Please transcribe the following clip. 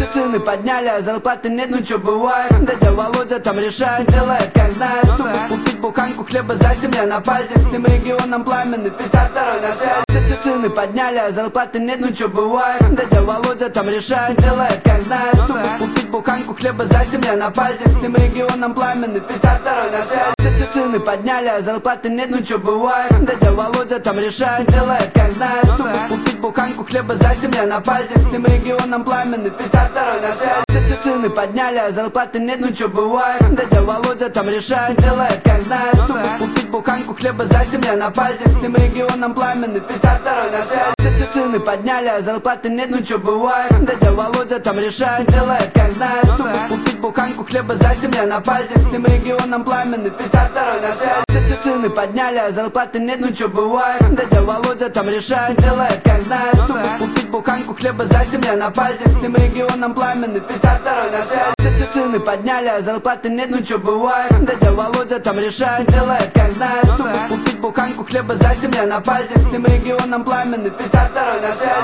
Цены подняли, а зарплаты нет, ну чё бывает. Дядя Володя там решает, делает как знает. Чтобы купить буханку хлеба за земля на базе. Всем регионам пламенный, 52-й на связи. Цены подняли, а зарплаты нет, ну чё бывает. Дядя Володя там решает, делает как знает. Чтобы купить буханку хлеба за земля на базе. Всем регионам пламенный, 52-й на связи. Цены подняли, а зарплаты нет, ну чё бывает. Дядя Володя там решает, делает как знает. Чтобы купить буханку хлеба за земля на базе. Всем регионам пламенный, 52-й на связи. Цены подняли, а зарплаты нет, ну чё бывает. Дядя Володя там решает, делает как знает. Чтобы купить буханку хлеба за земля на базе. Всем регионам пламенный, 52-й на связи. Цены подняли, а зарплаты нет, ну чё бывает. Дядя Володя там решает, делает как знает. Чтобы купить буханку хлеба за земля на базе. Всем регионам пламенный, 52-й на связи. Цены подняли, а зарплаты нет, ну чё бывает. Дядя Володя там решает, делает как знает. Чтобы купить буханку хлеба за земля на базе. Всем регионам пламенный, 52-й на связи. Цены подняли, а зарплаты нет, ну чё бывает. Дядя Володя там решает, делает как знает. Чтобы купить буханку хлеба за земля на базе. Всем регионам пламенный, 52-й на связи.